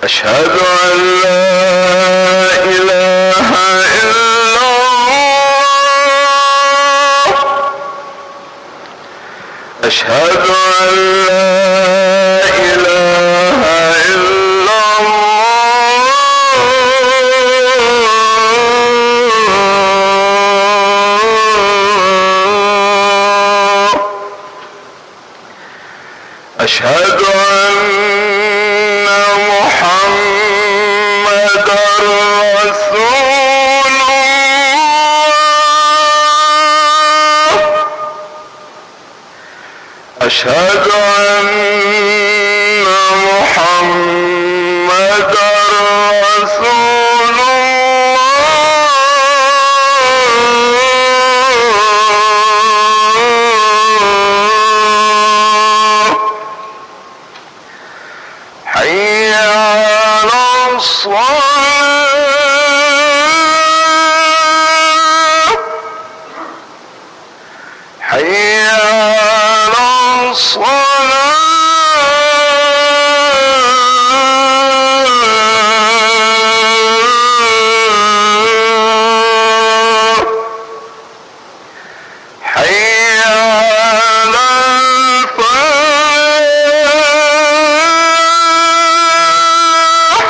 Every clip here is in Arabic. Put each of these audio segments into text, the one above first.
أشهد أن لا إله إلا الله. أشهد أن لا إله إلا الله. أشهد أن محمد رسول الله. أشهد أن محمد رسول الله. حي على الصلاة. حي على الصلاة. حي على الفلاح.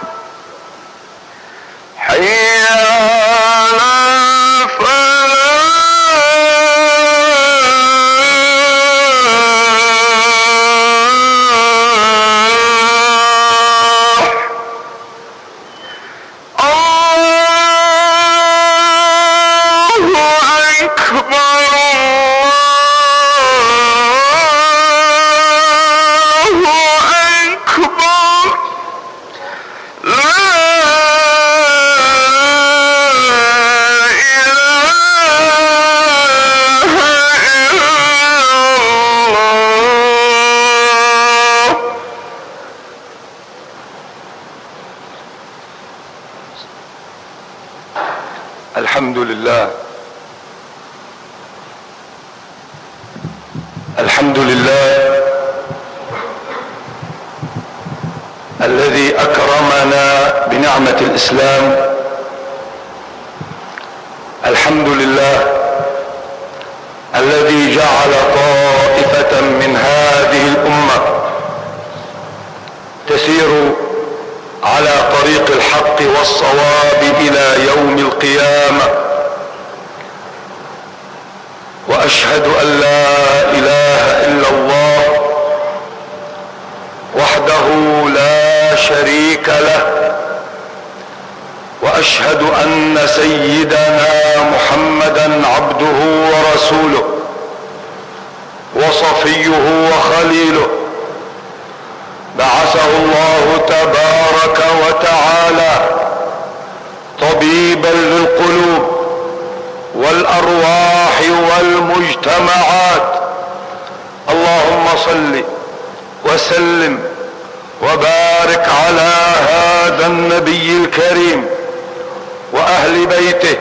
حي على الفلاح. الله أكبر. الله أكبر. لا إله إلا الله. الحمد لله. الحمد لله الذي أكرمنا بنعمة الإسلام. الحمد لله الذي جعل طائفة من هذه الأمة تسير على طريق الحق والصواب إلى يوم القيامة. وأشهد أن لا إله إلا الله وحده لا شريك له. وأشهد أن سيدنا محمدا عبده ورسوله وصفيه وخليله. بعثه الله تبارك وتعالى طبيبا للقلوب والأرواح والمجتمعات. اللهم صل وسلم وبارك على هذا النبي الكريم وأهل بيته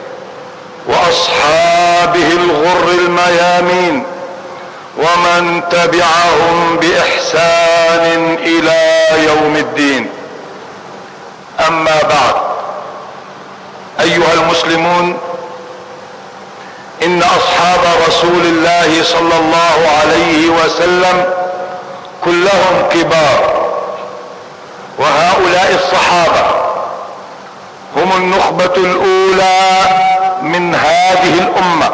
وأصحابه الغر الميامين ومن تبعهم بإحسان إلى يوم الدين. أما بعد، أيها المسلمون، إن أصحاب رسول الله صلى الله عليه وسلم كلهم كبار، وهؤلاء الصحابة هم النخبة الأولى من هذه الأمة،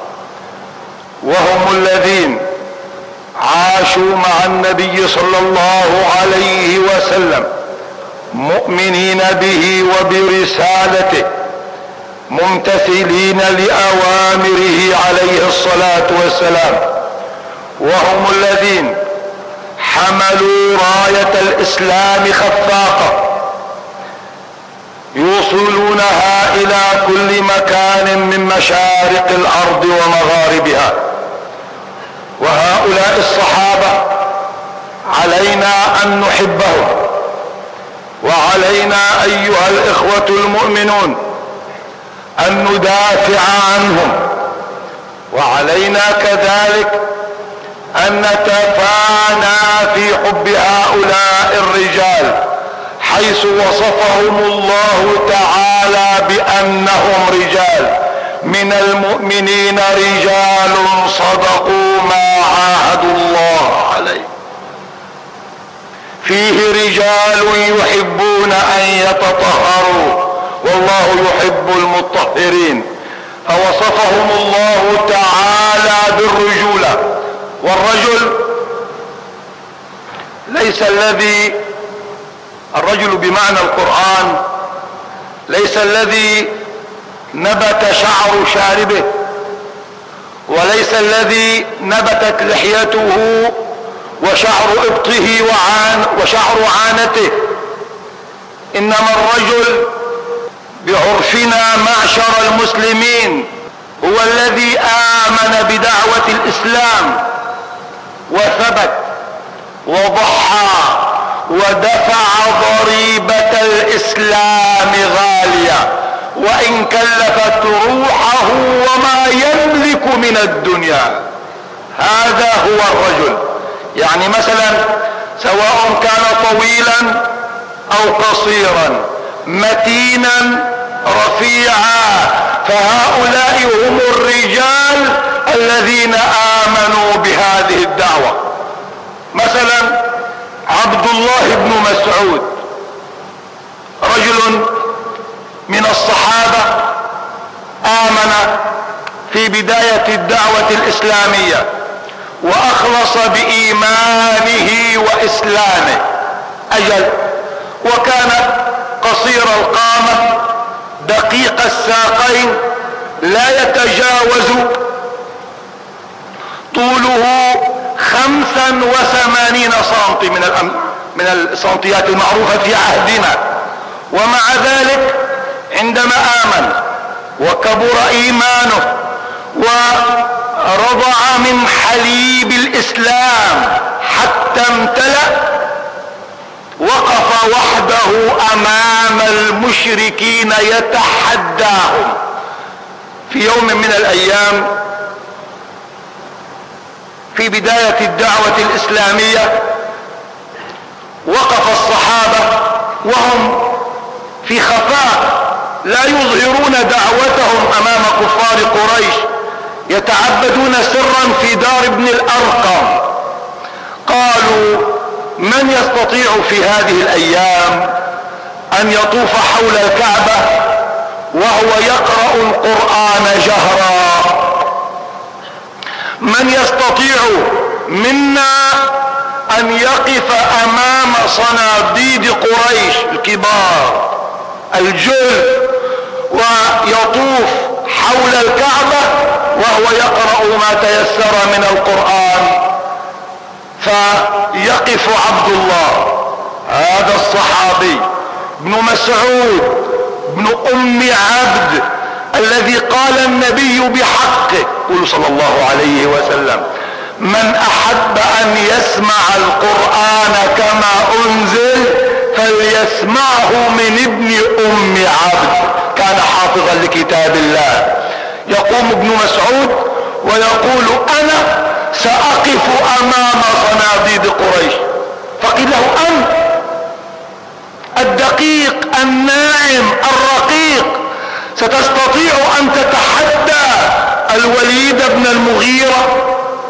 وهم الذين عاشوا مع النبي صلى الله عليه وسلم مؤمنين به وبرسالته، ممتثلين لأوامره عليه الصلاة والسلام، وهم الذين حملوا راية الإسلام خفاقة يوصلونها إلى كل مكان من مشارق الأرض ومغاربها. وهؤلاء الصحابة علينا أن نحبهم، وعلينا أيها الإخوة المؤمنون أن ندافع عنهم، وعلينا كذلك أن نتفانى في حب هؤلاء الرجال حيث وصفهم الله تعالى بأنهم رجال من المؤمنين رجال صدقوا ما عاهدوا الله عليه. فيه رجال يحبون أن يتطهروا والله يحب المطهرين، فوصفهم الله تعالى بالرجولة. والرجل ليس الرجل بمعنى القرآن ليس الذي نبت شعر شاربه، وليس الذي نبتت لحيته وشعر ابطه وشعر عانته، انما الرجل بعرفنا معشر المسلمين هو الذي آمن بدعوة الإسلام وثبت وضحى ودفع ضريبة الإسلام غالية وإن كلفت روحه وما يملك من الدنيا. هذا هو الرجل. يعني مثلا سواء كان طويلا أو قصيرا، متينا رفيعا، فهؤلاء هم الرجال الذين آمنوا بهذه الدعوة. مثلا عبد الله بن مسعود رجل من الصحابة آمن في بداية الدعوة الإسلامية وأخلص بإيمانه وإسلامه أجل، وكان قصير القامة دقيق الساقين لا يتجاوز طوله 85 سنتي من السنتيات المعروفة في عهدنا. ومع ذلك عندما آمن وكبر إيمانه ورضع من حليب الإسلام حتى امتلأ، وقف وحده أمام المشركين يتحداهم. في يوم من الأيام في بداية الدعوة الإسلامية وقف الصحابة وهم في خفاء لا يظهرون دعوتهم أمام كفار قريش، يتعبدون سرا في دار ابن الأرقم. قالوا: من يستطيع في هذه الأيام أن يطوف حول الكعبة وهو يقرأ القرآن جهرا؟ من يستطيع منا أن يقف أمام صناديد قريش الكبار الجل ويطوف حول الكعبة وهو يقرأ ما تيسر من القرآن؟ فيقف عبد الله هذا الصحابي ابن مسعود ابن أم عبد الذي قال النبي بحقه قل صلى الله عليه وسلم: من أحب أن يسمع القرآن كما أنزل فليسمعه من ابن أم عبد. كان حافظا لكتاب الله. يقوم ابن مسعود ويقول: أنا سأقف أمام صناديد قريش. فقيل له: أنت الدقيق الناعم الرقيق ستستطيع أن تتحدى الوليد بن المغيرة،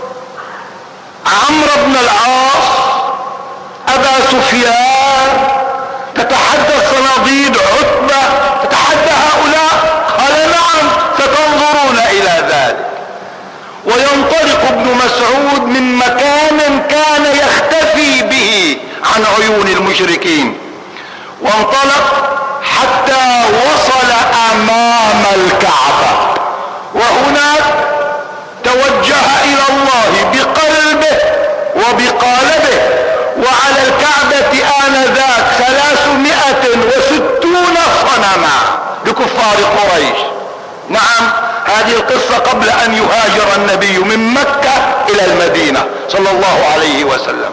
عمرو بن العاص، أبا سفيان، تتحدى الصناديد، عتبة، تتحدى هؤلاء؟ قال: نعم، ستنظرون إلى ذلك. وينطلق ابن مسعود من مكان كان يختفي به عن عيون المشركين، وانطلق حتى وصل أمام الكعبة، وهناك توجه إلى الله بقلبه وبقالبه. وعلى الكعبة آنذاك 360 صنما لكفار قريش. نعم، هذه القصة قبل أن يهاجر النبي من مكة إلى المدينة صلى الله عليه وسلم.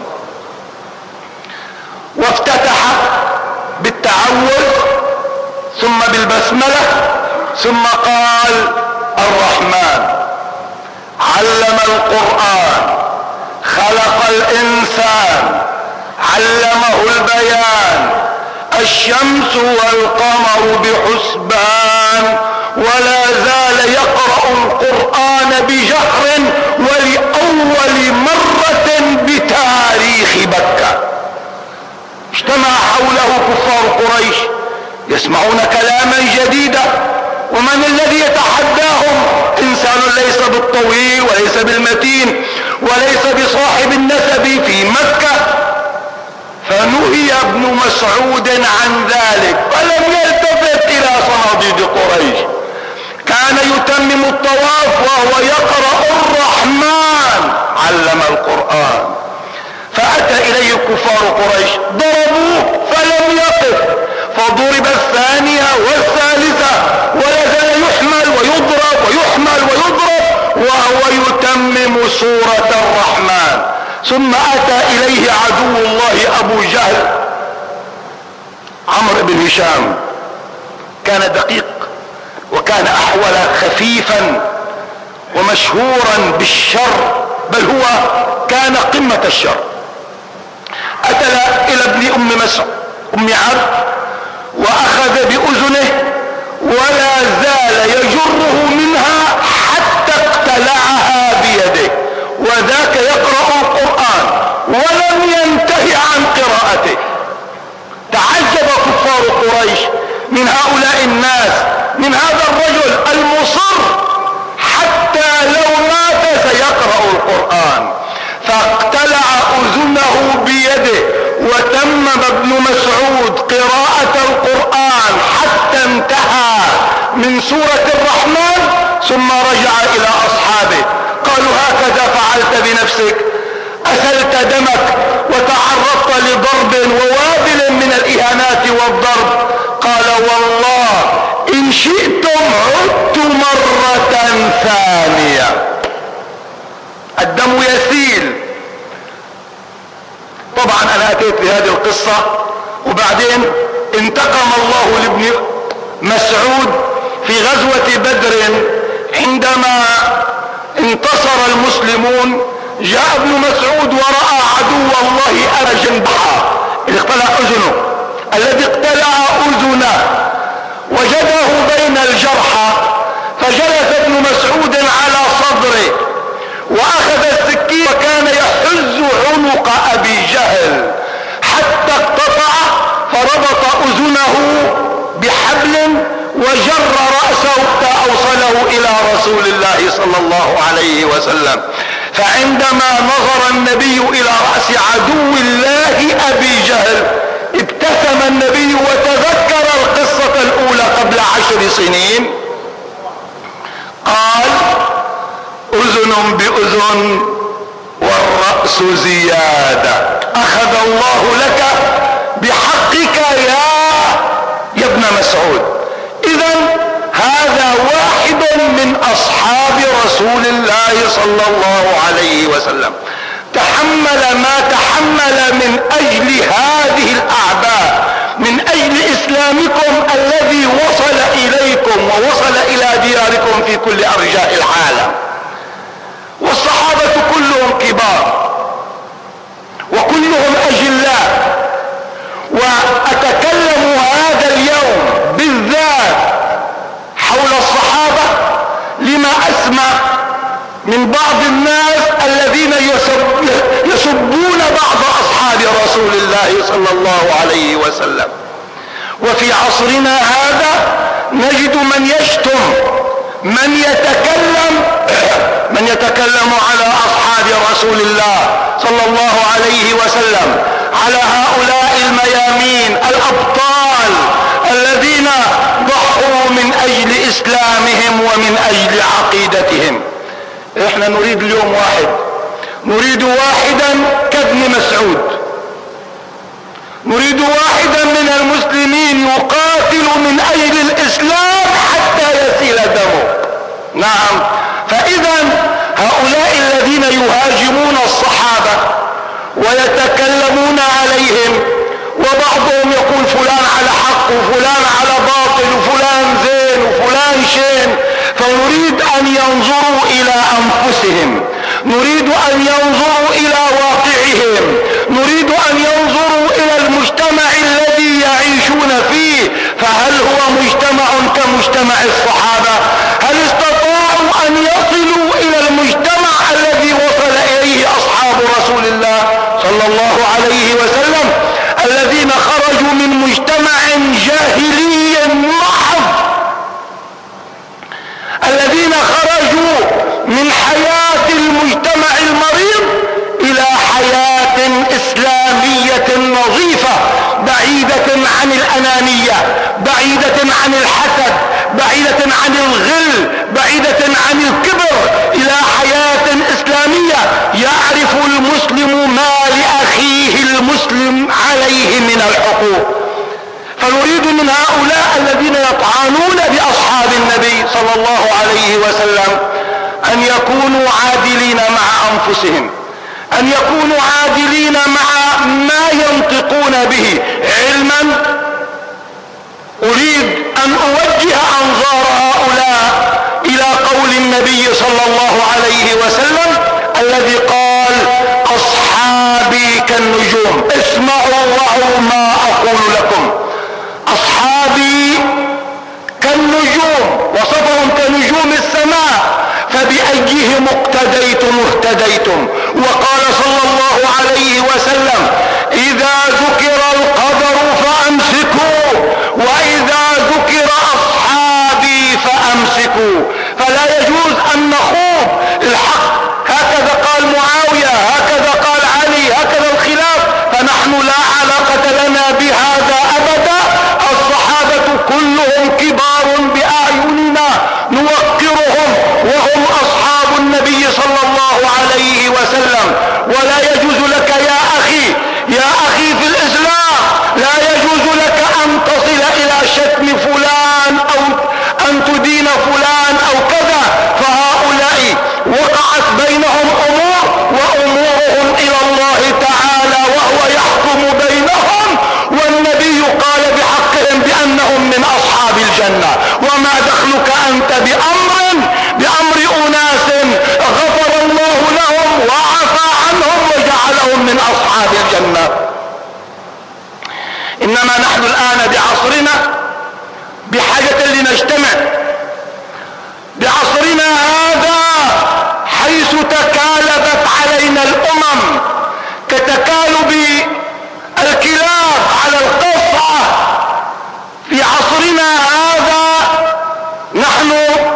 وافتتح بالتعوذ ثم بالبسملة ثم قال: الرحمن علم القرآن، خلق الإنسان، علمه البيان، الشمس والقمر بحسبان، ولا زال يقرأ القرآن بجهر ولأول مرة بتاريخ مكة. اجتمع حوله كفار قريش يسمعون كلاما جديدا، ومن الذي يتحداهم؟ انسان ليس بالطويل وليس بالمتين وليس بصاحب النسب في مكة. فنهي ابن مسعود عن ذلك فلم يلتفت الى صناديد قريش. كان يتمم الطواف وهو يقرأ الرحمن علم القرآن. فأتى إليه كفار قريش ضربوه فلم يقف، فضرب الثانية والثالثة ولا زال يحمل ويضرب ويحمل ويضرب وهو يتمم سورة الرحمن. ثم أتى إليه عدو الله أبو جهل عمرو بن هشام، كان دقيق وكان أحول خفيفا ومشهورا بالشر، بل هو كان قمة الشر. أتى إلى ابن أم عبد وأخذ بأذنه ولا زال يجره منها حتى اقتلعها بيده، وذاك يقرأ القرآن ولم ينتهي عن قراءته. تعجب كفار قريش من هؤلاء الناس، من هذا الرجل المصر حتى لو مات سيقرأ القرآن. فاقتلع أذنه بيده وتمم ابن مسعود قراءة القرآن حتى انتهى من سورة الرحمن، ثم رجع إلى أصحابه قالوا: هكذا فعلت بنفسك؟ أسلت دمك وتعرضت لضرب ووابل من الإهانات والضرب. قال: والله إن شئتم عدت مرة ثانية. الدم يسيل. طبعا أنا أتيت بهذه القصة وبعدين انتقم الله لابن مسعود في غزوة بدر. عندما انتصر المسلمون جاء ابن مسعود ورأى عدو الله أرجا بحا اللي اقتلع أذنه، الذي اقتلع أذنه وجده بين الجرحى، فجلس ابن مسعود على صدره وأخذ السكين وكان يحز عنق أبي جهل حتى اقتطع، فربط أذنه بحبل وجر رأسه حتى أوصله إلى رسول الله صلى الله عليه وسلم. فعندما نظر النبي إلى رأس عدو الله أبي جهل ابتسم النبي وتذكر القصة الأولى قبل 10 سنين. قال: أذن بأذن والرأس زيادة، أخذ الله لك بحقك يا ابن مسعود. إذن هذا واحد من أصحاب رسول الله صلى الله عليه وسلم تحمل ما تحمل من أجل هذه الأعباء، من أجل إسلامكم الذي وصل إليكم ووصل إلى دياركم في كل أرجاء العالم. والصحابة كلهم كبار وكلهم أجلاء، وأتكلم هذا اليوم بالذات حول الصحابة لما أسمع من بعض الناس الذين يسبون بعض أصحاب رسول الله صلى الله عليه وسلم. وفي عصرنا هذا نجد من يشتم، من يتكلم على أصحاب رسول الله صلى الله عليه وسلم، على هؤلاء الميامين الأبطال الذين ضحوا من أجل إسلامهم ومن أجل عقيدتهم. احنا نريد اليوم نريد واحدا كابن مسعود، نريد واحدا من المسلمين يقاتل من أجل الإسلام حتى يسيل دمه. نعم، فإذا هؤلاء الذين يهاجمون الصحابة ويتكلمون عليهم، وبعضهم يقول فلان على حق وفلان على باطل وفلان زين وفلان شين، فنريد أن ينظروا إلى أنفسهم، نريد أن ينظروا إلى واقعهم، نريد أن ينظروا إلى المجتمع الذي يعيشون فيه، فهل هو مجتمع كمجتمع الصحابة؟ هل استطاعوا أن يصلوا إلى المجتمع الذي وصل إليه أصحاب رسول الله صلى الله عليه وسلم، الذين خرجوا من مجتمع جاهلي محض، الذين خرجوا من حياة المجتمع المريض إلى حياة إسلامية نظيفة، بعيدة عن الأنانية، بعيدة عن الحسد، بعيدة عن الغل، بعيدة عن الكبر، إلى حياة إسلامية يعرف المسلم ما لأخيه المسلم عليه من الحقوق. فنريد من هؤلاء الذين يطعنون بأصحاب النبي صلى الله عليه وسلم أن يكونوا عادلين مع أنفسهم، أن يكونوا عادلين مع ما ينطقون به. علما أريد أن أوجه أنظار هؤلاء إلى قول النبي صلى الله عليه وسلم الذي قال: أصحابي كالنجوم. اسمعوا وعوا ما أقول لكم. أصحابي كالنجوم، وصفهم كنجوم السماء، فبأيهم اقتديتم اهتديتم. وقال صلى الله عليه وسلم: إذا ذكر القدر فأمسكوا، وإذا ذكر أصحابي فأمسكوا. فلا يجوز أن نخوض الحق، هكذا قال معاوية، هكذا قال علي، هكذا الخلاف، فنحن لا علاقة لنا بهذا أبدا. الصحابة كلهم كبار بأعيننا، نوقرهم، وهم أصحاب النبي صلى الله عليه وسلم. ولا يجوز لك يا أخي في الإسلام، لا يجوز لك أن تصل إلى شتم فلان أو أن تدين فلان أو كذا، فهؤلاء وقعت بينهم أمور، وأمورهم إلى الله تعالى وهو يحكم بينهم، والنبي قال بحقهم بأنهم من أصحاب الجنة. وما دخلك أنت بأمر أناس غفر الله لهم وعفى عنهم وجعلهم من أصحاب الجنة. إنما نحن الآن بعصرنا بحاجة لنجتمع، بعصرنا هذا حيث تكالبت علينا الأمم كتكالب الكلاب على القصعة. في عصرنا هذا نحن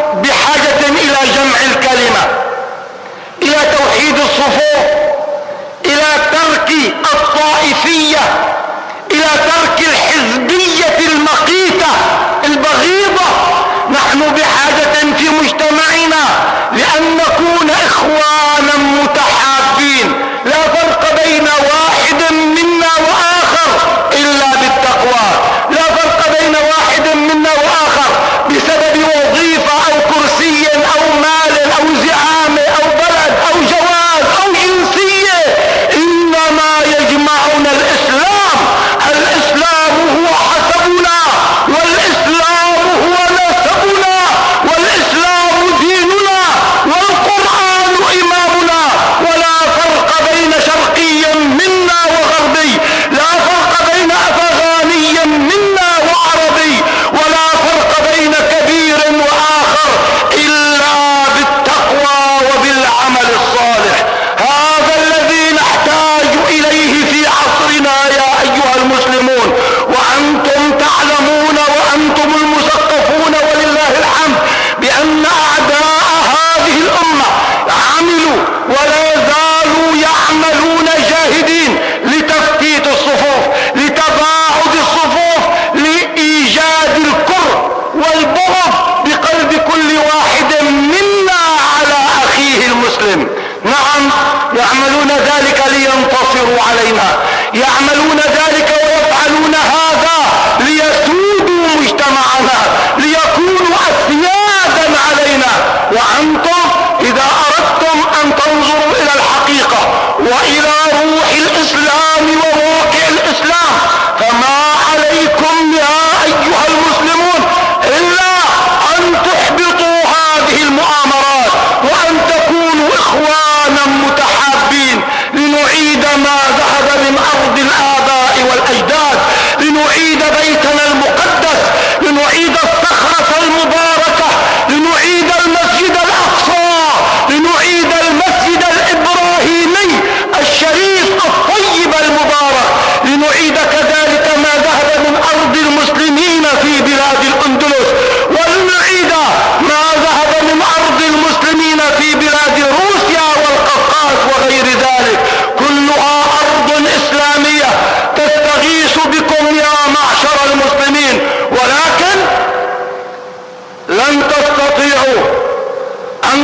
بحاجة إلى جمع الكلمة، إلى توحيد الصفوف، إلى ترك الطائفية، إلى ترك الحزبية المقيتة البغيضة. نحن بحاجة في مجتمعنا لأن نكون إخوانا متحابين، لا فرق بين واحد منا وآخر إلا بالتقوى، لا فرق بين واحد منا وآخر بسبب وظيفة أو كرسي أو مال أو زعامة أو بلد أو جواز أو جنسية، إنما يجمعنا الإسلام. الإسلام هو حسبنا، والإسلام هو نسبنا، والإسلام ديننا، والقرآن إمامنا. ولا فرق بين شرقي منا وغربي، لا فرق بين أفغاني منا وعربي، ولا فرق بين كبير وآخر إلا بالتقوى وبالعمل الصالح. هذا الذي نحتاج إليه في عصرنا يا أيها المسلمون. وأنتم تعلمون وأنتم المثقفون ولله الحمد بأن أعداء هذه الأمة عملوا ولا زالوا يعملون جاهدين لتفتيت الصفوف، لتباعد الصفوف، لإيجاد الكره والبغض بقلب كل واحد منا على أخيه المسلم. نعم، يعملون ذلك لينتصروا علينا، يعملون ذلك ويفعلون هذا ليسودوا مجتمعنا، ليكونوا أسيادا علينا. وأنتم إذا أردتم أن تنظروا إلى الحقيقة وإلى روح الإسلام وواقع الإسلام، فما عليكم يا أيها المسلمون إلا أن تحبطوا هذه المؤامرات، وأن تكونوا إخوانا متحابين لنعيد ما ذهب من أرض الآباء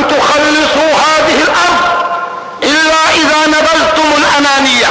لن تخلصوا هذه الأرض إلا إذا نبذتم الأنانية،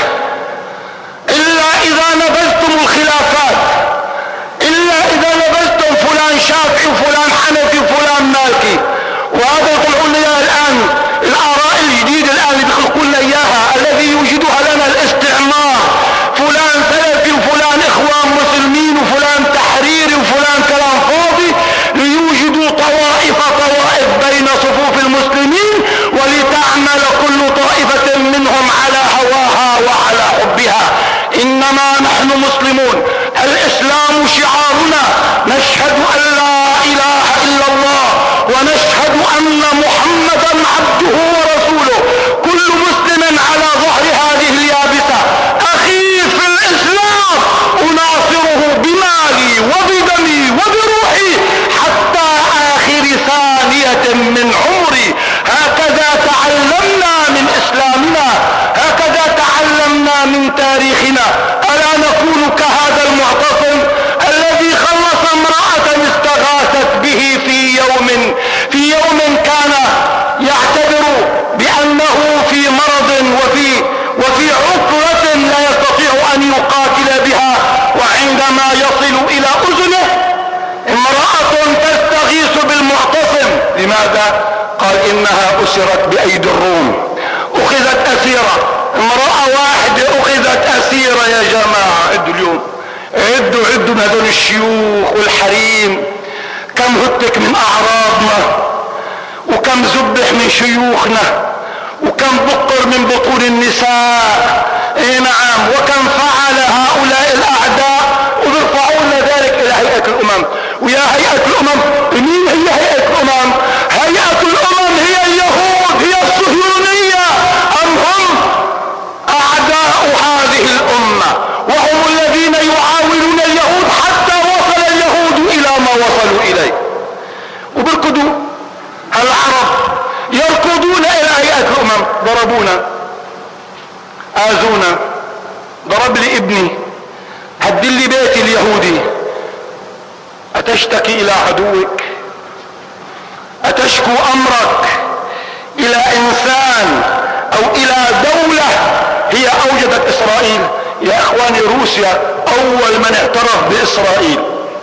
إلا إذا نبذتم الخلافات، إلا إذا نبذتم فلان شافعي وفلان حنفي وفلان مالكي. وهذا يطلعوا لنا الآن الآراء الجديدة الآن اللي بيخلقوا لنا إياها، الذي يوجدها لنا الاستعمار، فلان سلفي وفلان إخوان مسلمين وفلان تحريري وفلان كلام فاضي، ليوجدوا طوائف بين صفوف المسلمين، ولتعمل كل طائفة منهم على هواها وعلى حبها. إنما نحن مسلمون، الإسلام شعارنا، نشهد أن لا إله إلا الله ونشهد أن محمدا عبده ورسوله. كل مسلم على ظهر هذه اليابسة أخي في الإسلام، أناصره بمالي وبدمي وبروحي حتى آخر ثانية من عمري. هكذا تعلمنا من إسلامنا، هكذا تعلمنا من تاريخنا. ألا نكون كهذا المعتصم الذي خلص امرأة استغاثت به في يوم كان يعتبر بأنه في مرض وفي عطلة لا يستطيع أن يقاتل بها، وعندما يصل إلى أذنه امرأة تستغيث بالمعتصم. لماذا؟ قال إنها أسرت بأيدي الروم، أخذت أسيرة، امرأة واحدة أخذت أسيرة. يا جماعة عدوا اليوم، عدوا من هذول الشيوخ والحريم، كم هتك من أعراضنا، وكم ذبح من شيوخنا، وكم بقر من بطون النساء. اي نعم، وكم فعل هؤلاء الأعداء، وبيرفعوا لنا ذلك إلى هيئة الأمم. ويا هيئة الأمم، مين هي هيئة الأمم؟ هيئة الأمم هي اليهود، هي الصهيونية، أم هم أعداء هذه الأمة، وهم الذين يعاونون اليهود حتى وصل اليهود إلى ما وصلوا إليه. وبركضوا العرب، يركضون إلى هيئة الأمم. ضربونا، آذونا، ضرب لي ابني، هدل لي بيتي اليهودي. أتشتكي إلى عدوك؟ أتشكو أمرك إلى إنسان أو إلى دولة هي أوجدت إسرائيل؟ يا إخواني، روسيا أول من اعترف بإسرائيل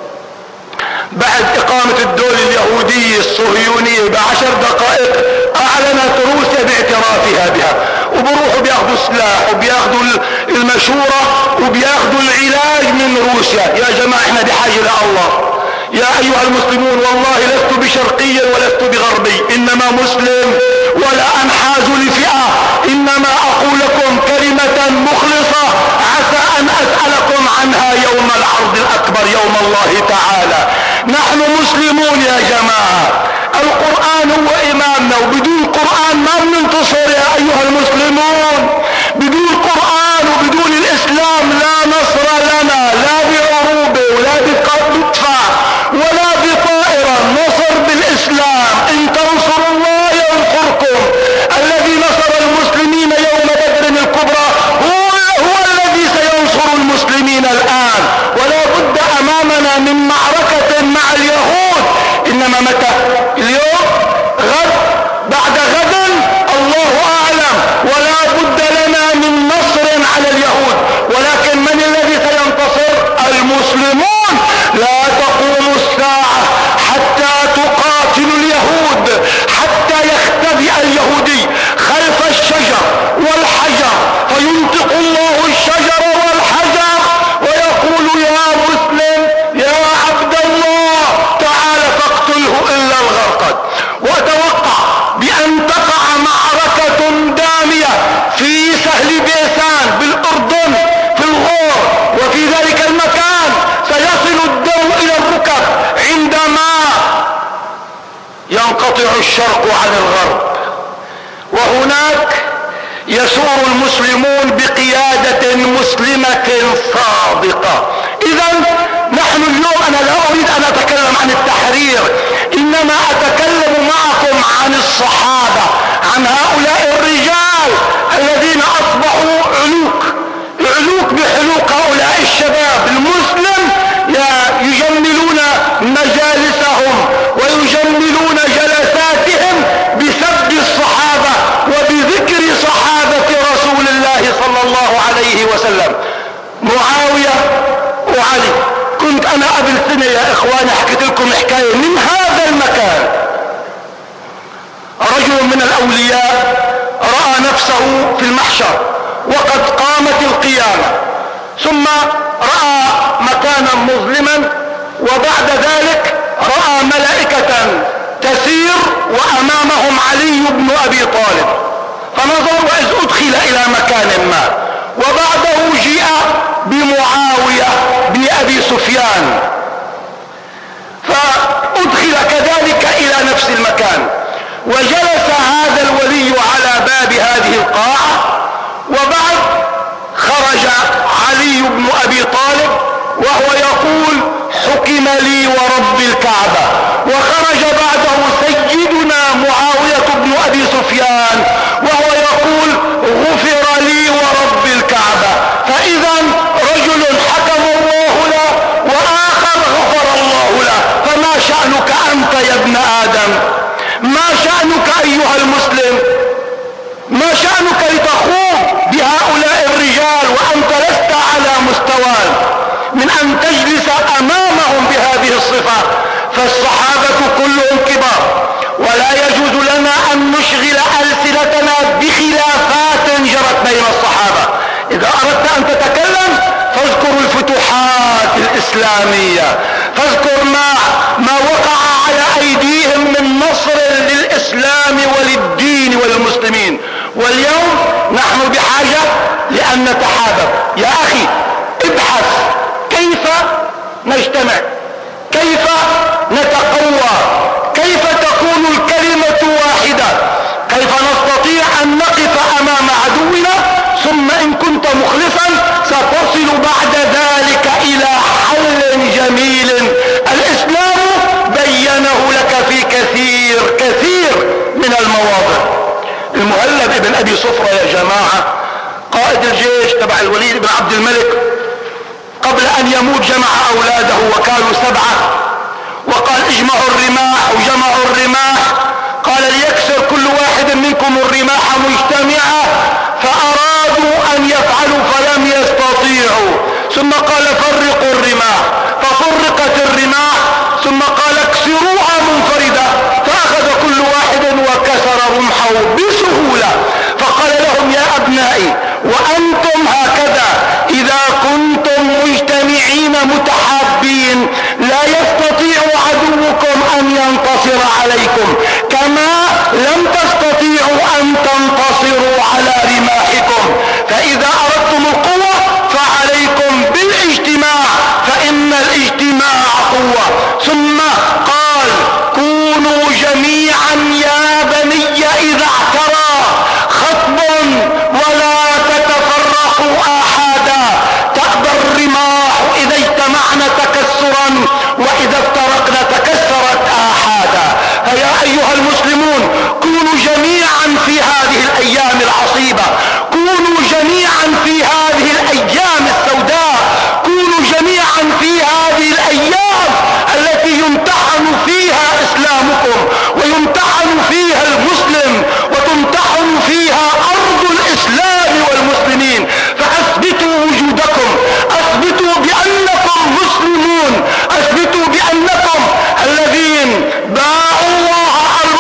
بعد إقامة الدولة اليهودية الصهيونية ب10 دقائق. أعلنت روسيا باعترافها بها، وبروحوا بياخذوا السلاح وبياخذوا المشورة وبياخذوا العلاج من روسيا. يا جماعة احنا بحاجة لله. يا أيها المسلمون، والله لست بشرقي ولست بغربي، إنما مسلم ولا أنحاز لفئة، إنما أقول لكم كلمة مخلصة عسى أن أسألكم عنها يوم العرض الأكبر، يوم الله تعالى. نحن مسلمون يا جماعة، القرآن هو إمامنا، وبدون قرآن ما بننتصر يا أيها المسلمون. بدون قرآن وبدون الإسلام لا نصر لنا، لا بعروبة ولا بدفع ولا بطائرة. نصر بالإسلام. إن تنصروا الله ينصركم. الذي نصر المسلمين يوم بدر الكبرى هو الذي سينصر المسلمين الآن. ولا بد أمامنا من معركة مع اليهود. إنما متى؟ اليوم؟ غد؟ بعد غد؟ الله أعلم. ولا بد لنا من نصر على اليهود، ولكن من الذي سينتصر؟ المسلمون. لا تقوم الساعة حتى تقاتلوا اليهود، حتى يختبئ اليهودي خلف الشجر والحجر، فينطق الله الشجر والحجر ويقول يا مسلم يا عبد الله تعال فاقتله إلا الغرقد. وأتوقع بأن تقع معركة دامية في سهل بيسان بالأردن في الغور، وفي ذلك المكان سيصل الدم إلى الركب عندما ينقطع الشرق عن الغرب. وهناك يسور المسلمون بقيادة مسلمة صادقة. إذا نحن اليوم، أنا لا أريد أن أتكلم عن التحرير، إنما أتكلم معكم عن الصحابة، عن هؤلاء الرجال الذين أصبحوا علوك بحلوق هؤلاء الشباب المسلم، يجملون مجالسهم ويجملون جلساتهم بسبب لكم حكاية من هذا المكان. رجل من الأولياء رأى نفسه في المحشر وقد قامت القيامة، ثم رأى مكانا مظلما، وبعد ذلك رأى ملائكة تسير وأمامهم علي بن أبي طالب، فنظر وإذ أدخل إلى مكان ما، وبعده جيء بمعاوية بن أبي سفيان فأدخل كذلك إلى نفس المكان، وجلس هذا الولي على باب هذه القاعة، وبعد خرج علي بن أبي طالب وهو يقول حكم لي ورب الكعبة، وخرج بعده سيدنا معاوية بن أبي سفيان وهو يقول غفر لي ورب الكعبة. فإذا رجل حكم الله له وآخر غفر الله له، فما شأنك أنت يا ابن آدم؟ ما شأنك أيها المسلم؟ ما شأنك لتخوض بهؤلاء الرجال وأنت لست على مستوى من أن تجلس أمامهم بهذه الصفة؟ فالصحابة كلهم كبار، ولا يجوز لنا أن نشغل ألسنتنا بخلافات جرت بين الصحابة. إذا أردت أن تتكلم فاذكر الفتوحات الإسلامية، فاذكر ما وقع على أيديهم من نصر للإسلام وللدين والمسلمين. واليوم نحن بحاجة لأن نتحابب. يا أخي ابحث كيف نجتمع، كيف نتقوى، كيف تكون الكلمة واحدة، كيف نستطيع أن نقف أمام عدونا، ثم إن كنت مخلصا ستصل بعد ذلك إلى حل جميل الإسلام بينه لك في كثير من المواضع. المهلب بن أبي صفرة يا جماعة قائد الجيش تبع الوليد بن عبد الملك، قبل أن يموت جمع أولاده وكانوا 7، وقال اجمعوا الرماح، وجمعوا الرماح. قال ليكسر كل واحد منكم الرماح مجتمعة، فأرادوا أن يفعلوا فلم يستطيعوا، ثم قال فرقوا الرماح، ففرقت الرماح، ثم قال اكسروها منفردة، فأخذ كل واحد وكسر رمحه بسهولة. فقال لهم يا أبنائي وأنتم هكذا إذا كنتم مجتمعين متحابين لا يستطيع عدوكم أن ينتصر عليكم، كما لم تستطيعوا أن تنتصروا على رماحكم. فإذا أردتم القوة فعليكم بالاجتماع، فإن الاجتماع قوة. ثم قال كونوا جميعا يا بني إذا اعترى خطب ولا تتفرقوا آحادا، تأبى الرماح إذا اجتمعنا تكسرا وإذا افترقنا تكسرت آحادا. فيا أيها المسلمون كونوا جميعا في هذه الأيام العصيبة، كونوا جميعا في هذه الأيام السوداء، كونوا جميعا في هذه الأيام التي يمتحن فيها إسلامكم ويمتحن فيها المسلم وتمتحن فيها أرض الإسلام والمسلمين. فأثبتوا وجودكم، أثبتوا بأنكم مسلمون، أثبتوا بأنكم الذين باعوا الله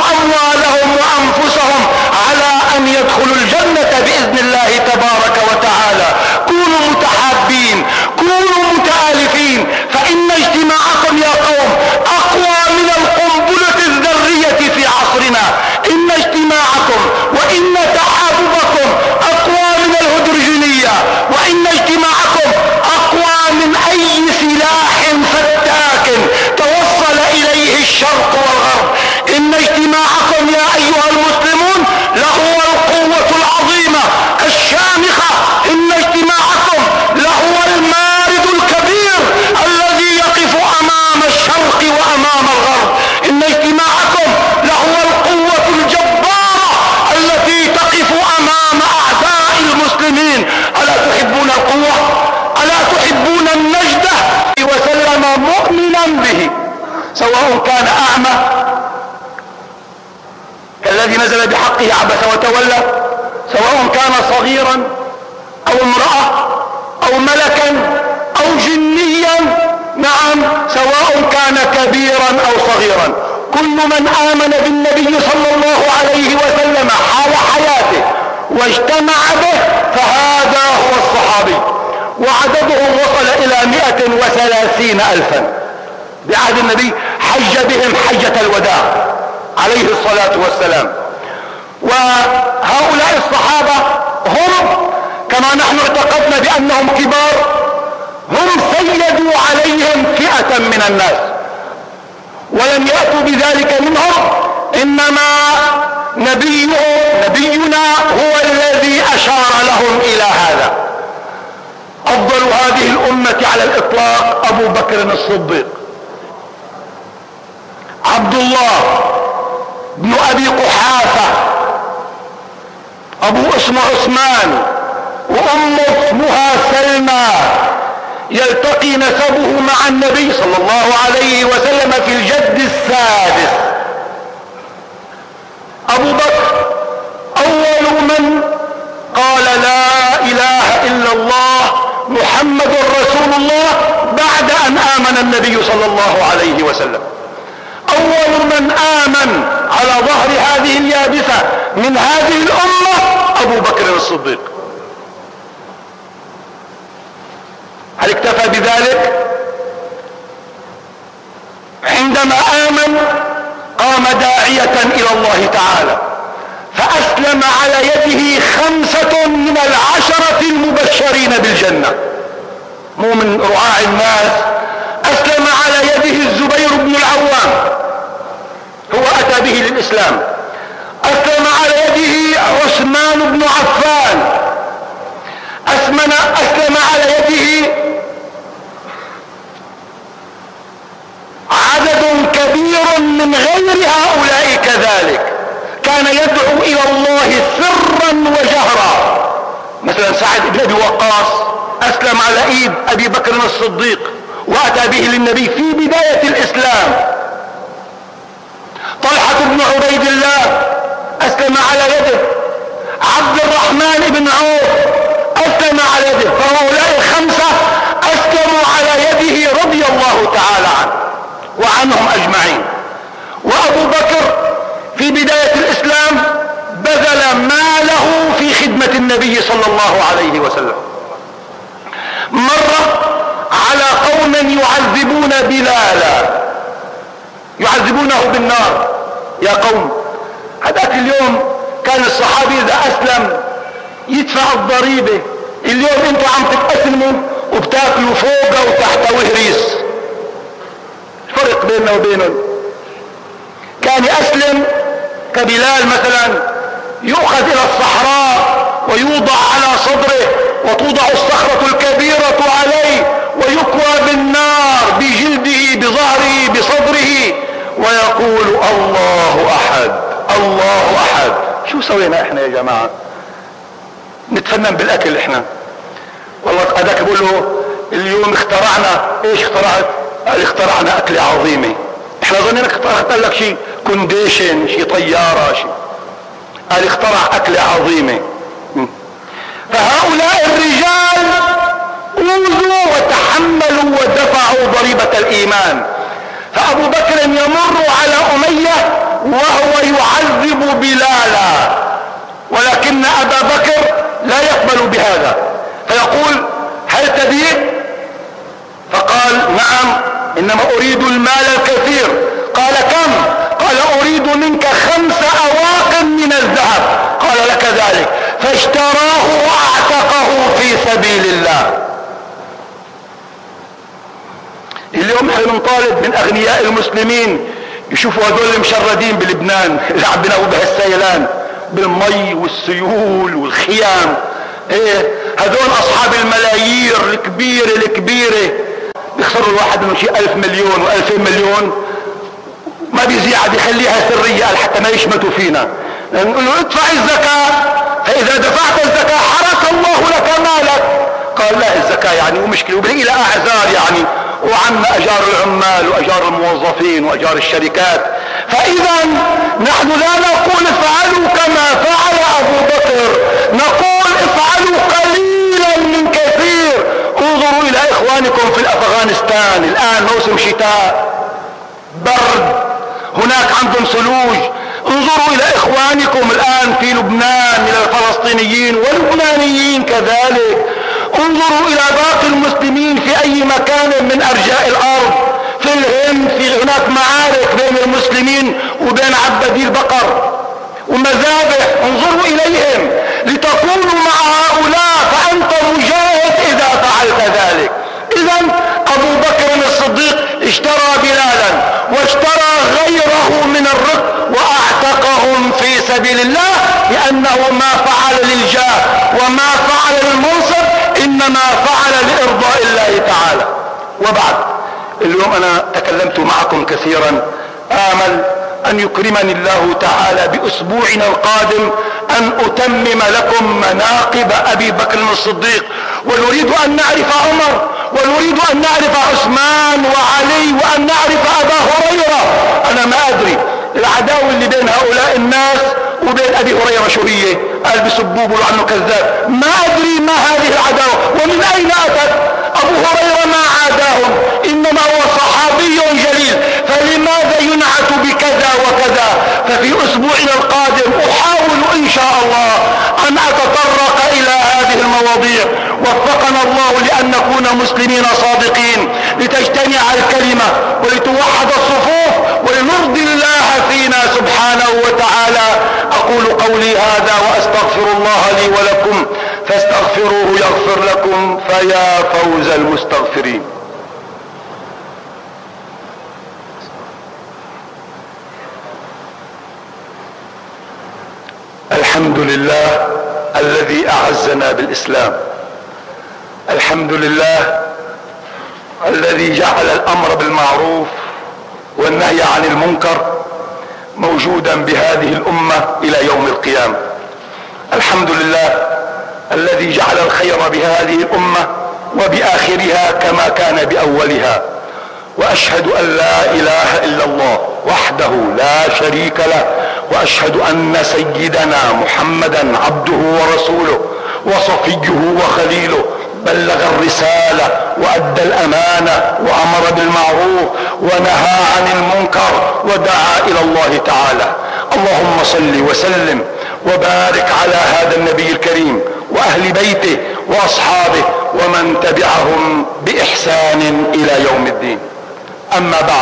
أموالهم وأنفسهم على أن يدخلوا الجنة بإذن الله تبارك وتعالى. كونوا متحابين، كونوا متآلفين، فإن اجتماعكم يا قوم أقوى من القنبلة الذرية في عصرنا. إن اجتماعكم وإن تحاببكم أقوى من الهدرجينية، وإن اجتماعكم أقوى من أي سلاح فتاك توصل إليه الشرق والغرب. إن اجتماعكم يا أيها المسلمون لهو القوة العظيمة الشامخة. إن اجتماعكم لهو المارد الكبير الذي يقف أمام الشرق وأمام الغرب. إن اجتماعكم لهو القوة الجبارة التي تقف أمام أعداء المسلمين. ألا تحبون القوة؟ ألا تحبون النجدة؟ وسلم مؤمنا به، سواء كان أعمى كالذي نزل بحقه عبس وتولى، سواء كان صغيرا أو امرأة أو ملكا أو جنيا، نعم، سواء كان كبيرا او صغيرا، كل من آمن بالنبي صلى الله عليه وسلم حال حياته واجتمع به فهذا هو الصحابي، وعددهم وصل إلى 130,000 بعهد النبي. حج بهم حجة الوداع عليه الصلاة والسلام. وهؤلاء الصحابة هم كما نحن اعتقدنا بأنهم كبار، هم سيدوا عليهم فئة من الناس، ولم يأتوا بذلك منهم، إنما نبينا هو الذي أشار لهم إلى هذا. أفضل هذه الأمة على الإطلاق أبو بكر الصديق، عبد الله بن أبي قحافة، أبو اسمه عثمان، وأمه اسمها سلمى، يلتقي نسبه مع النبي صلى الله عليه وسلم في الجد السادس. أبو بكر أول من قال لا إله إلا الله محمد رسول الله بعد أن آمن النبي صلى الله عليه وسلم. أول من آمن على ظهر هذه اليابسة من هذه الأمة أبو بكر الصديق. هل اكتفى بذلك؟ عندما آمن قام داعية إلى الله تعالى، فأسلم على يده 5 من 10 المبشرين بالجنة، مو من رعاع الناس. أسلم على يده الزبير بن العوام، هو أتى به للإسلام. أسلم على يده عثمان بن عفان. أسلم على يده عدد كبير من غير هؤلاء كذلك، كان يدعو إلى الله سرا وجهرا. مثلا سعد بن أبي وقاص أسلم على إيد أبي بكر الصديق وأتى به للنبي في بداية الإسلام. طلحة بن عبيد الله أسلم على يده. عبد الرحمن بن عوف أسلم على يده. فهؤلاء 5 أسلموا على يده رضي الله تعالى عنه وعنهم أجمعين. وأبو بكر في بداية الإسلام بذل ماله في خدمة النبي صلى الله عليه وسلم. مر على قوم يعذبون بلالا، يعذبونه بالنار. يا قوم، هذاك اليوم كان الصحابي إذا أسلم يدفع الضريبة، اليوم انتوا عم تتأسلموا وبتاكلوا فوقه وتحت وهريس. الفرق بيننا وبينهم، كان يأسلم كبلال مثلا يؤخذ إلى الصحراء ويوضع على صدره وتوضع الصخرة الكبيرة عليه ويكوى بالنار بجلده بظهره بصدره ويقول الله أحد الله أحد. شو سوينا احنا يا جماعة؟ نتفنن بالأكل احنا. والله هذاك بقول له اليوم اخترعنا. ايش اخترعت؟ قال اخترعنا أكلة عظيمة. احنا ظنينك اخترعت لك شيء كونديشن، شيء طيارة، شيء. قال اخترع أكلة عظيمة. فهؤلاء الرجال اوذوا وتحملوا ودفعوا ضريبة الإيمان. فأبو بكر يمر على أمية وهو يعذب بلالا، ولكن أبا بكر لا يقبل بهذا، فيقول هل تبيع؟ فقال نعم، إنما أريد المال الكثير. قال كم؟ قال أريد منك 5 أواق من الذهب. قال لك ذلك، فاشتراه واعتقه في سبيل الله. اليوم احنا نطالب من أغنياء المسلمين يشوفوا هذول المشردين بلبنان اللي عم بينقوا بهالسيلان بالمي والسيول والخيام. ايه هذول اصحاب الملايير الكبيرة بيخسروا الواحد منهم شيء 1000 مليون و2000 مليون، ما بيزيع، بيخليها سرية حتى ما يشمتوا فينا. نقول له ادفع الزكاة، فاذا دفعت الزكاة حرس الله لك مالك. قال لا، الزكاة يعني ومشكلة وبلاقي لها اعذار يعني، وعنا اجار العمال واجار الموظفين واجار الشركات. فاذا نحن لا نقول افعلوا كما فعل ابو بكر، نقول افعلوا قليلا من كثير. انظروا الى اخوانكم في افغانستان الان شتاء، برد، هناك عندهم ثلوج. انظروا الى اخوانكم الان في لبنان من الفلسطينيين واللبنانيين كذلك، انظروا الى باقي المسلمين في اي مكان من ارجاء الارض، في الهند في هناك معارك بين المسلمين وبين عبادي البقر ومذابح، انظروا اليهم لتكونوا مع هؤلاء، فانت مجاهد اذا فعلت ذلك. اذا ابو بكر الصديق اشترى بلالا واشترى غيره من الرق واعتقهم في سبيل الله، لانه ما فعل للجاه وما فعل للمنصب، انما فعل لارضاء الله تعالى. وبعد، اليوم انا تكلمت معكم كثيرا، امل ان يكرمني الله تعالى باسبوعنا القادم ان اتمم لكم مناقب ابي بكر الصديق، ونريد ان نعرف عمر، ونريد ان نعرف عثمان وعلي، وان نعرف ابا هريرة. انا ما ادري العداوة اللي بين هؤلاء الناس وبين ابي هريرة شو هي، قال بسبوه بيقولوا عنه كذاب، ما ادري ما هذه العداوة ومن اين اتت. ابو هريرة ما عاداهم، انما هو صحابي جليل، فلماذا ينعت بكذا وكذا؟ ففي اسبوعنا القادم احاول ان شاء الله ان اتطرق الى هذه المواضيع. وفقنا الله لان نكون مسلمين صادقين، لتجتمع الكلمة ولتوحد الصفوف ولنرضي الله فينا سبحانه وتعالى. اقول قولي هذا واستغفر الله لي ولكم، فاستغفروه يغفر لكم، فيا فوز المستغفرين. الحمد لله الذي اعزنا بالاسلام، الحمد لله الذي جعل الامر بالمعروف والنهي عن المنكر موجودا بهذه الامة الى يوم القيامة، الحمد لله الذي جعل الخير بهذه الامة وبآخرها كما كان بأولها. واشهد ان لا اله الا الله وحده لا شريك له، واشهد ان سيدنا محمدا عبده ورسوله وصفيه وخليله، بلغ الرسالة وأدى الأمانة وأمر بالمعروف ونهى عن المنكر ودعا إلى الله تعالى. اللهم صل وسلم وبارك على هذا النبي الكريم وأهل بيته وأصحابه ومن تبعهم بإحسان إلى يوم الدين. أما بعد،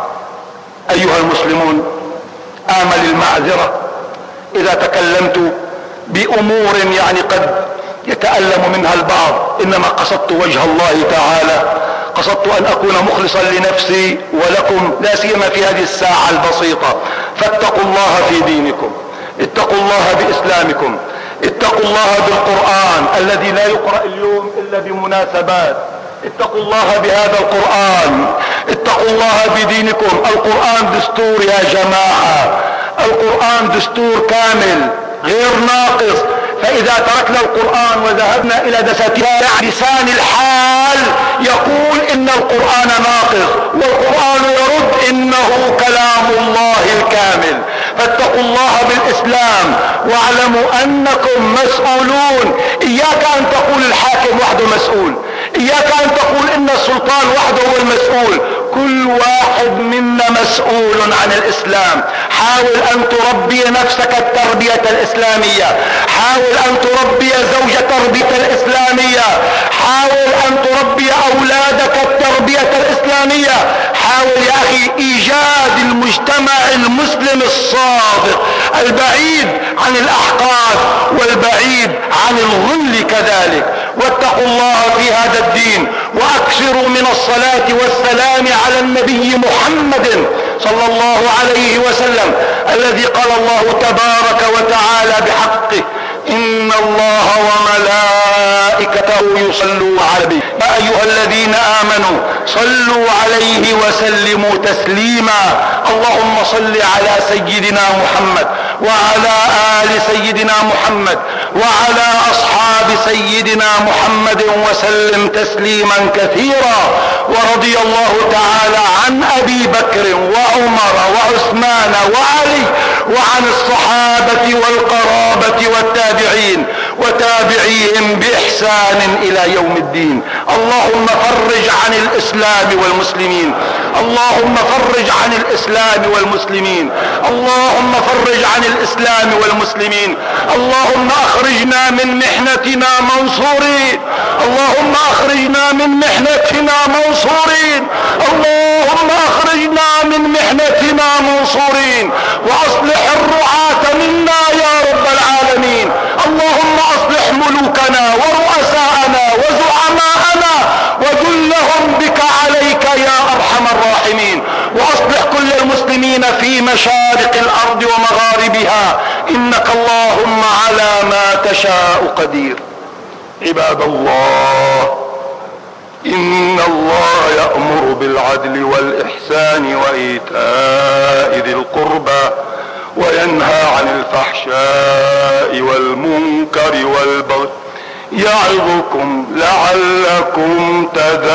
أيها المسلمون، آمل المعذرة إذا تكلمت بأمور قد يتألم منها البعض، إنما قصدت وجه الله تعالى، قصدت أن أكون مخلصا لنفسي ولكم، لا سيما في هذه الساعة البسيطة. فاتقوا الله في دينكم، اتقوا الله بإسلامكم، اتقوا الله بالقرآن الذي لا يقرأ اليوم إلا بمناسبات، اتقوا الله بهذا القرآن، اتقوا الله بدينكم. القرآن دستور يا جماعة، القرآن دستور كامل غير ناقص. فإذا تركنا القرآن وذهبنا إلى دساتير لسان الحال يقول إن القرآن ناقص، والقرآن يرد إنه كلام الله الكامل. فاتقوا الله بالإسلام واعلموا أنكم مسؤولون. إياك أن تقول الحاكم وحده مسؤول، إياك أن تقول إن السلطان وحده هو المسؤول، كل واحد منا مسؤول عن الإسلام. حاول أن تربي نفسك التربية الإسلامية، حاول أن تربي زوجة التربية الإسلامية، حاول أن تربي أولادك التربية الإسلامية. حاول يا أخي إيجاد المجتمع المسلم الصادق البعيد عن الأحقاد والبعيد عن الغل كذلك. واتقوا الله في هذا الدين، واكثروا من الصلاة والسلام على النبي محمد صلى الله عليه وسلم، الذي قال الله تبارك وتعالى بحقه: إن الله وملائكته يصلون على النبي يا أيها الذين آمنوا صلوا عليه وسلموا تسليما. اللهم صل على سيدنا محمد وعلى آل سيدنا محمد وعلى أصحاب سيدنا محمد وسلم تسليما كثيرا. ورضي الله تعالى عن أبي بكر وعمر وعثمان وعلي وعن الصحابة والقرابة والتابعين وتابعيهم بإحسان إلى يوم الدين. اللهم فرج عن الإسلام والمسلمين، اللهم فرج عن الإسلام والمسلمين، اللهم فرج عن الإسلام والمسلمين. اللهم أخرجنا من محنتنا منصورين، اللهم أخرجنا من محنتنا منصورين، اللهم أخرجنا من محنتنا منصورين، وأصلح الرعاة منا يا رب العالمين. اللهم أصلح ملوكنا ورؤساءنا وزعماءنا وجلهم بك عليك يا أرحم الراحمين، وأصلح كل المسلمين في مشارق الأرض ومغاربها، إنك اللهم على ما تشاء قدير. عباد الله، إن الله يأمر بالعدل والإحسان وإيتاء ذي القربى وينهى عن الفحشاء والمنكر والبغي يعظكم لعلكم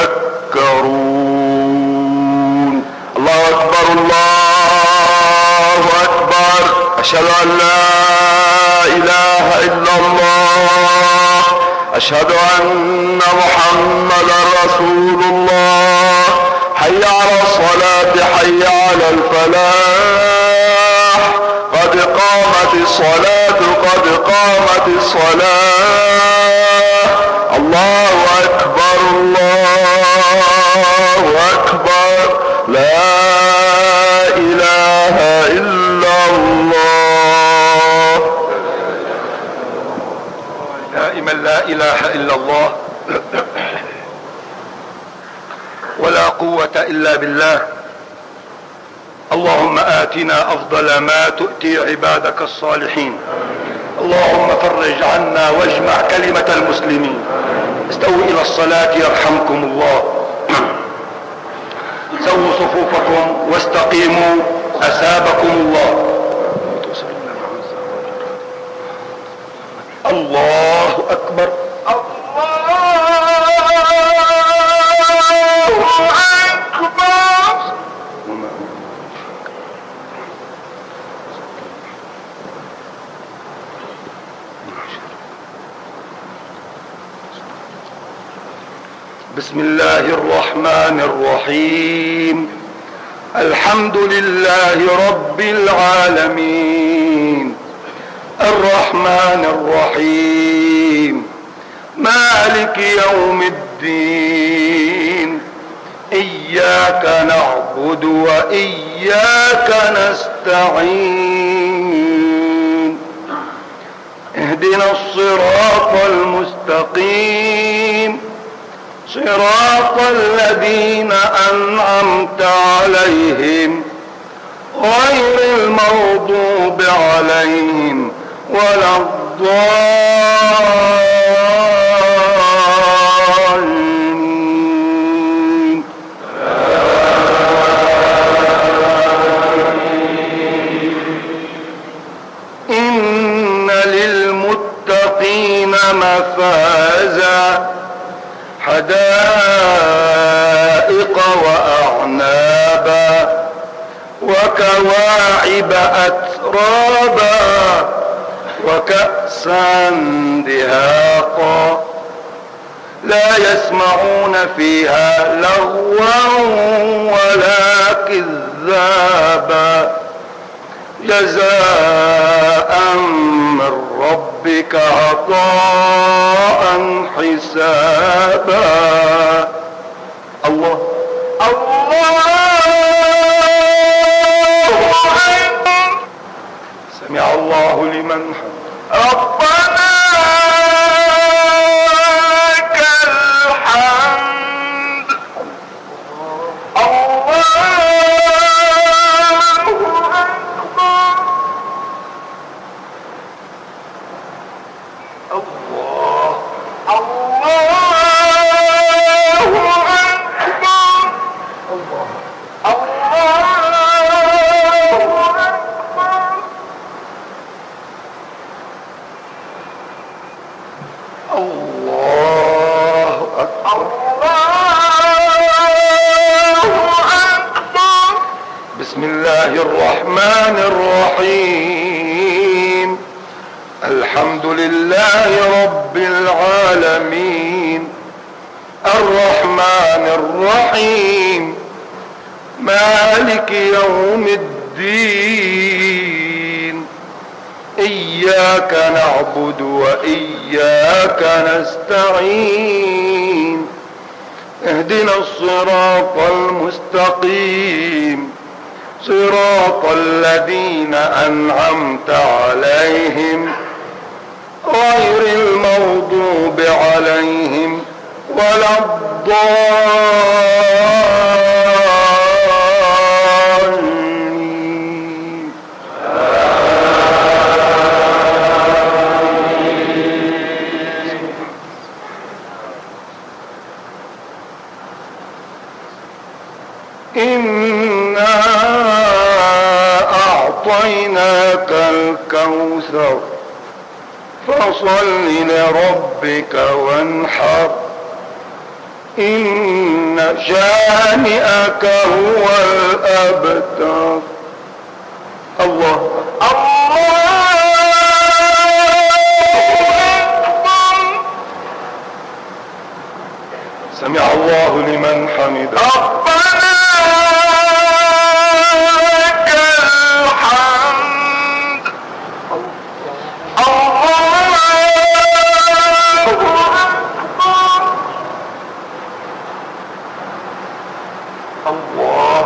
تذكرون. الله أكبر، الله أكبر، أشهد أن لا إله إلا الله، أشهد أن محمدا رسول الله. حي على الصلاة، حي على الفلاح، قد قامت الصلاة، قد قامت الصلاة. الله أكبر، الله أكبر، لا إله إلا الله. دائما لا إله إلا الله، ولا قوة إلا بالله. اللهم آتنا أفضل ما تؤتي عبادك الصالحين. اللهم فرج عنا واجمع كلمة المسلمين. استووا إلى الصلاة يرحمكم الله. سووا صفوفكم واستقيموا أثابكم الله. الله أكبر، بسم الله الرحمن الرحيم. الحمد لله رب العالمين، الرحمن الرحيم، مالك يوم الدين. إياك نعبد وإياك نستعين. اهدنا الصراط المستقيم، صراط الذين أنعمت عليهم غير المغضوب عليهم ولا الضالين. إن للمتقين مفازا، حدائق وأعنابا وكواعب أترابا وكأسا دهاقا، لا يسمعون فيها لغوا ولا كذابا، جزاء من ربك عطاء حسابا. الله الله أكبر. سمع الله لمن حمده. ربنا لك الحمد. الحمد لله رب العالمين الرحمن الرحيم مالك يوم الدين إياك نعبد وإياك نستعين اهدنا الصراط المستقيم صراط الذين أنعمت عليهم غير المغضوب عليهم ولا الضالين. إنا أعطيناك الكوثر فصل لربك وانحر إن شانئك هو الأبتر. الله أكبر. سمع الله لمن حمده. ربنا لك الحمد. الله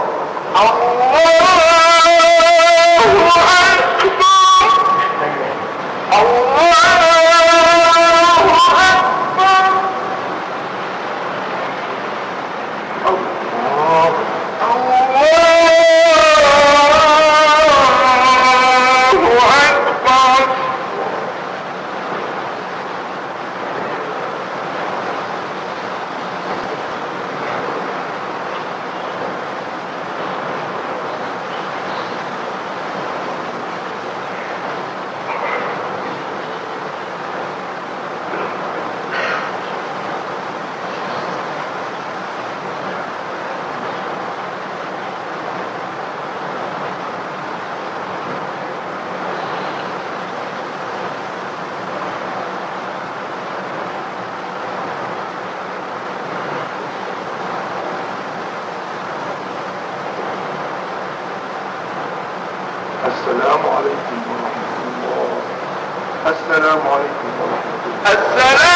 السلام عليكم ورحمة الله. السلام عليكم ورحمة الله. السلام